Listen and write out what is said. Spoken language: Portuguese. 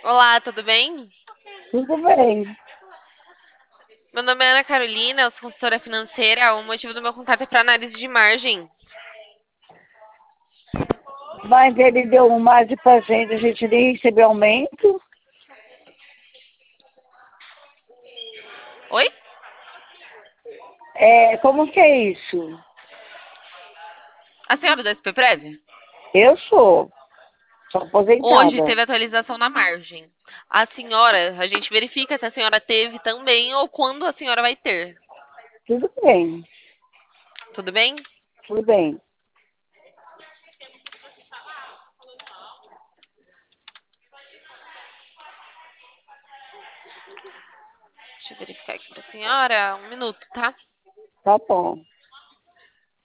Olá, tudo bem? Tudo bem. Meu nome é Ana Carolina, eu sou consultora financeira. O motivo do meu contato é para análise de margem. Mas ele deu um margem pra gente, a gente nem recebeu aumento. Oi? Como que é isso? A senhora da SPPrev? Eu sou Hoje aposentada. teve atualização na margem. A gente verifica se a senhora teve também ou quando a senhora vai ter. Tudo bem, Tudo bem? tudo bem. Deixa eu verificar aqui para a senhora. Um minuto, tá? Tá bom.